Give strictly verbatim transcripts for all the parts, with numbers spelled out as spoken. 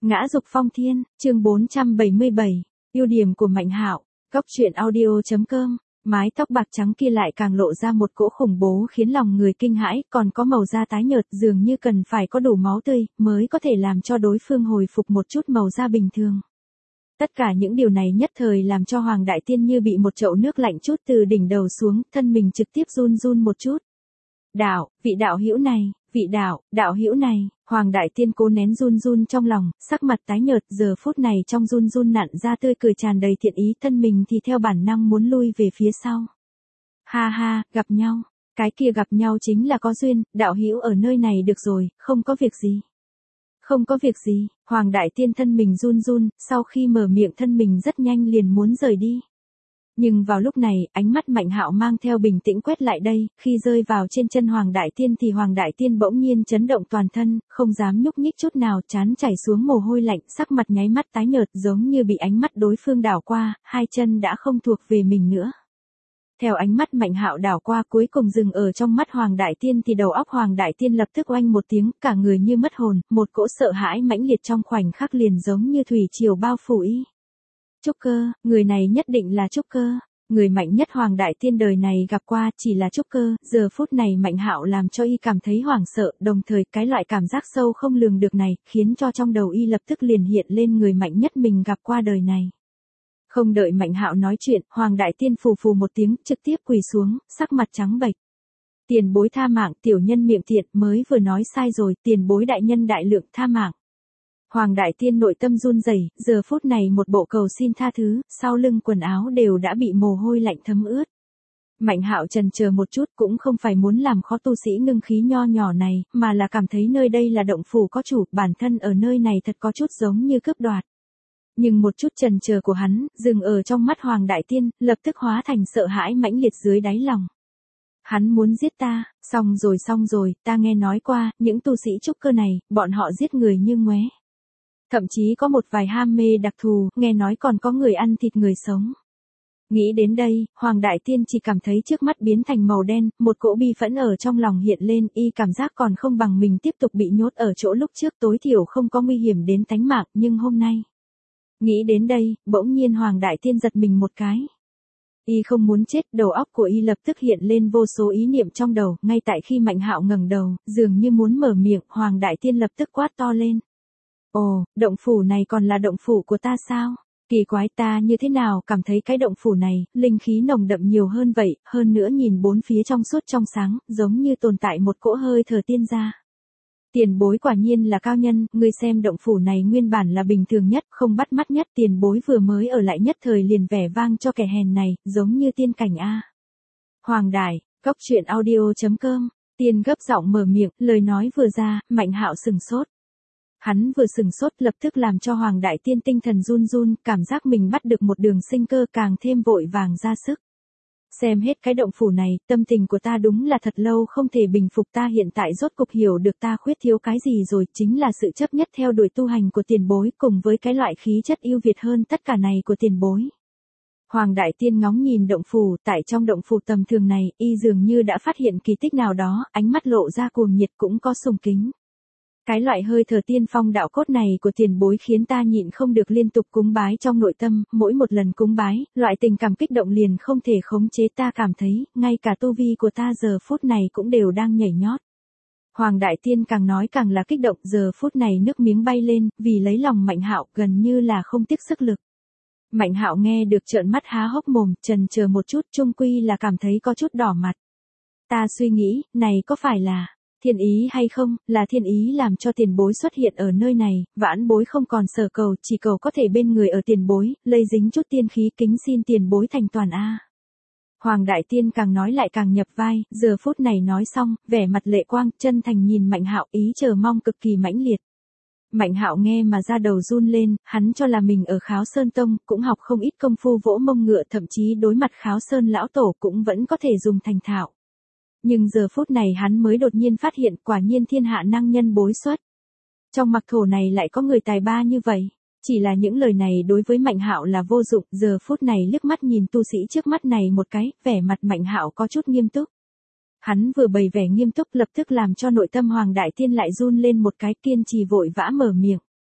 Ngã dục phong thiên, chương bốn trăm bảy mươi bảy, ưu điểm của Mạnh Hạo. Cốc truyện audio chấm com. Mái tóc bạc trắng kia lại càng lộ ra một cỗ khủng bố khiến lòng người kinh hãi, còn có màu da tái nhợt, dường như cần phải có đủ máu tươi mới có thể làm cho đối phương hồi phục một chút màu da bình thường. Tất cả những điều này nhất thời làm cho Hoàng Đại Tiên như bị một chậu nước lạnh chút từ đỉnh đầu xuống, thân mình trực tiếp run run một chút. Đạo, vị đạo hữu này, vị đạo, đạo hữu này, Hoàng Đại Tiên cố nén run run trong lòng, sắc mặt tái nhợt, giờ phút này trong run run nặn ra tươi cười tràn đầy thiện ý, thân mình thì theo bản năng muốn lui về phía sau. Ha ha, gặp nhau, cái kia gặp nhau chính là có duyên, đạo hữu ở nơi này được rồi, không có việc gì. Không có việc gì, Hoàng Đại Tiên thân mình run run, sau khi mở miệng thân mình rất nhanh liền muốn rời đi. Nhưng vào lúc này, ánh mắt Mạnh Hạo mang theo bình tĩnh quét lại đây, khi rơi vào trên chân Hoàng Đại Tiên thì Hoàng Đại Tiên bỗng nhiên chấn động toàn thân, không dám nhúc nhích chút nào, trán chảy xuống mồ hôi lạnh, sắc mặt nháy mắt tái nhợt giống như bị ánh mắt đối phương đảo qua, hai chân đã không thuộc về mình nữa. Theo ánh mắt Mạnh Hạo đảo qua cuối cùng dừng ở trong mắt Hoàng Đại Tiên thì đầu óc Hoàng Đại Tiên lập tức oanh một tiếng, cả người như mất hồn, một cỗ sợ hãi mãnh liệt trong khoảnh khắc liền giống như thủy triều bao phủ y. Trúc Cơ, người này nhất định là Trúc Cơ, người mạnh nhất Hoàng Đại Tiên đời này gặp qua chỉ là Trúc Cơ, giờ phút này Mạnh Hạo làm cho y cảm thấy hoảng sợ, đồng thời cái loại cảm giác sâu không lường được này, khiến cho trong đầu y lập tức liền hiện lên người mạnh nhất mình gặp qua đời này. Không đợi Mạnh Hạo nói chuyện, Hoàng Đại Tiên phù phù một tiếng, trực tiếp quỳ xuống, sắc mặt trắng bệch. Tiền bối tha mạng, tiểu nhân miệng tiện, mới vừa nói sai rồi, tiền bối đại nhân đại lượng tha mạng. Hoàng Đại Tiên nội tâm run rẩy, giờ phút này một bộ cầu xin tha thứ, sau lưng quần áo đều đã bị mồ hôi lạnh thấm ướt. Mạnh Hạo chần chờ một chút, cũng không phải muốn làm khó tu sĩ ngưng khí nho nhỏ này, mà là cảm thấy nơi đây là động phủ có chủ, bản thân ở nơi này thật có chút giống như cướp đoạt. Nhưng một chút chần chờ của hắn, dừng ở trong mắt Hoàng Đại Tiên, lập tức hóa thành sợ hãi mãnh liệt dưới đáy lòng. Hắn muốn giết ta, xong rồi xong rồi, ta nghe nói qua, những tu sĩ trúc cơ này, bọn họ giết người như ngoé. Thậm chí có một vài ham mê đặc thù, nghe nói còn có người ăn thịt người sống. Nghĩ đến đây, Hoàng Đại Tiên chỉ cảm thấy trước mắt biến thành màu đen, một cỗ bi phẫn ở trong lòng hiện lên, y cảm giác còn không bằng mình tiếp tục bị nhốt ở chỗ lúc trước, tối thiểu không có nguy hiểm đến tánh mạng, nhưng hôm nay. Nghĩ đến đây, bỗng nhiên Hoàng Đại Tiên giật mình một cái. Y không muốn chết, đầu óc của y lập tức hiện lên vô số ý niệm trong đầu, ngay tại khi Mạnh Hạo ngẩng đầu, dường như muốn mở miệng, Hoàng Đại Tiên lập tức quát to lên. Ồ, động phủ này còn là động phủ của ta sao? Kỳ quái, ta như thế nào cảm thấy cái động phủ này, linh khí nồng đậm nhiều hơn vậy, hơn nữa nhìn bốn phía trong suốt trong sáng, giống như tồn tại một cỗ hơi thở tiên gia. Tiền bối quả nhiên là cao nhân, ngươi xem động phủ này nguyên bản là bình thường nhất, không bắt mắt nhất, tiền bối vừa mới ở lại nhất thời liền vẻ vang cho kẻ hèn này, giống như tiên cảnh a. Hoàng Đại, Cốc truyện audio chấm com, Tiên gấp giọng mở miệng, lời nói vừa ra, Mạnh Hạo sừng sốt. Hắn vừa sừng sốt lập tức làm cho Hoàng Đại Tiên tinh thần run run, cảm giác mình bắt được một đường sinh cơ càng thêm vội vàng ra sức. Xem hết cái động phủ này, tâm tình của ta đúng là thật lâu không thể bình phục, ta hiện tại rốt cục hiểu được ta khuyết thiếu cái gì rồi, chính là sự chấp nhất theo đuổi tu hành của tiền bối cùng với cái loại khí chất ưu việt hơn tất cả này của tiền bối. Hoàng Đại Tiên ngóng nhìn động phủ, tại trong động phủ tầm thường này, y dường như đã phát hiện kỳ tích nào đó, ánh mắt lộ ra cuồng nhiệt cũng có sùng kính. Cái loại hơi thở tiên phong đạo cốt này của tiền bối khiến ta nhịn không được liên tục cúng bái trong nội tâm, mỗi một lần cúng bái, loại tình cảm kích động liền không thể khống chế, ta cảm thấy, ngay cả tu vi của ta giờ phút này cũng đều đang nhảy nhót. Hoàng Đại Tiên càng nói càng là kích động, giờ phút này nước miếng bay lên, vì lấy lòng Mạnh Hạo gần như là không tiếc sức lực. Mạnh Hạo nghe được trợn mắt há hốc mồm, chần chờ một chút, chung quy là cảm thấy có chút đỏ mặt. Ta suy nghĩ, này có phải là thiên ý hay không, là thiên ý làm cho tiền bối xuất hiện ở nơi này, vãn bối không còn sở cầu, chỉ cầu có thể bên người ở tiền bối, lây dính chút tiên khí, kính xin tiền bối thành toàn a. Hoàng Đại Tiên càng nói lại càng nhập vai, giờ phút này nói xong, vẻ mặt lệ quang, chân thành nhìn Mạnh Hạo, ý chờ mong cực kỳ mãnh liệt. Mạnh Hạo nghe mà ra đầu run lên, hắn cho là mình ở Kháo Sơn Tông, cũng học không ít công phu vỗ mông ngựa, thậm chí đối mặt Kháo Sơn lão tổ cũng vẫn có thể dùng thành thạo. Nhưng giờ phút này hắn mới đột nhiên phát hiện, quả nhiên thiên hạ năng nhân bối xuất. Trong mặc thổ này lại có người tài ba như vậy. Chỉ là những lời này đối với Mạnh Hạo là vô dụng, giờ phút này liếc mắt nhìn tu sĩ trước mắt này một cái, vẻ mặt Mạnh Hạo có chút nghiêm túc. Hắn vừa bày vẻ nghiêm túc lập tức làm cho nội tâm Hoàng Đại Tiên lại run lên một cái, kiên trì vội vã mở miệng.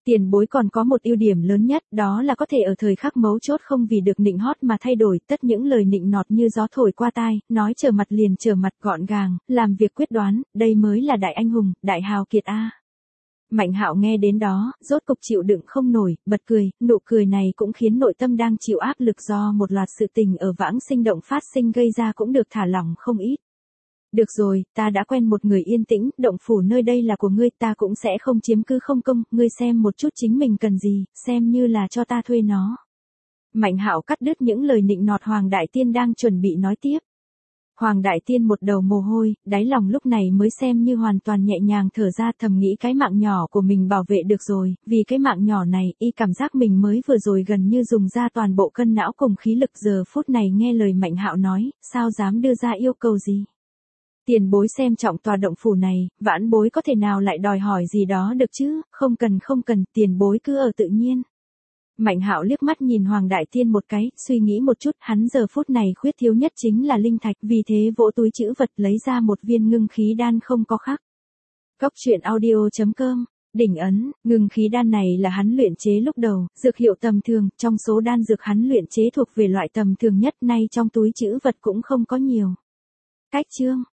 Tiền bối còn có một ưu điểm lớn nhất, đó là có thể ở thời khắc mấu chốt không vì được nịnh hót mà thay đổi, tất những lời nịnh nọt như gió thổi qua tai, nói trở mặt liền trở mặt gọn gàng, làm việc quyết đoán, đây mới là đại anh hùng, đại hào kiệt a. Mạnh Hạo nghe đến đó, rốt cục chịu đựng không nổi, bật cười, nụ cười này cũng khiến nội tâm đang chịu áp lực do một loạt sự tình ở vãng sinh động phát sinh gây ra cũng được thả lỏng không ít. Được rồi, ta đã quen một người yên tĩnh, động phủ nơi đây là của ngươi, ta cũng sẽ không chiếm cứ không công, ngươi xem một chút chính mình cần gì, xem như là cho ta thuê nó. Mạnh Hạo cắt đứt những lời nịnh nọt Hoàng Đại Tiên đang chuẩn bị nói tiếp. Hoàng Đại Tiên một đầu mồ hôi, đáy lòng lúc này mới xem như hoàn toàn nhẹ nhàng thở ra, thầm nghĩ cái mạng nhỏ của mình bảo vệ được rồi, vì cái mạng nhỏ này, y cảm giác mình mới vừa rồi gần như dùng ra toàn bộ cân não cùng khí lực, giờ phút này nghe lời Mạnh Hạo nói, sao dám đưa ra yêu cầu gì. Tiền bối xem trọng tòa động phủ này, vãn bối có thể nào lại đòi hỏi gì đó được chứ, không cần không cần, tiền bối cứ ở tự nhiên. Mạnh Hạo liếc mắt nhìn Hoàng Đại Tiên một cái, suy nghĩ một chút, hắn giờ phút này khuyết thiếu nhất chính là linh thạch, vì thế vỗ túi trữ vật lấy ra một viên ngưng khí đan không có khác. Cốc truyện audio chấm com, đỉnh ấn, ngưng khí đan này là hắn luyện chế lúc đầu, dược hiệu tầm thường, trong số đan dược hắn luyện chế thuộc về loại tầm thường nhất, nay trong túi trữ vật cũng không có nhiều. Cách chương